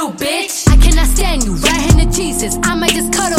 bitch. I cannot stand you, right hand to Jesus. I might just cuddle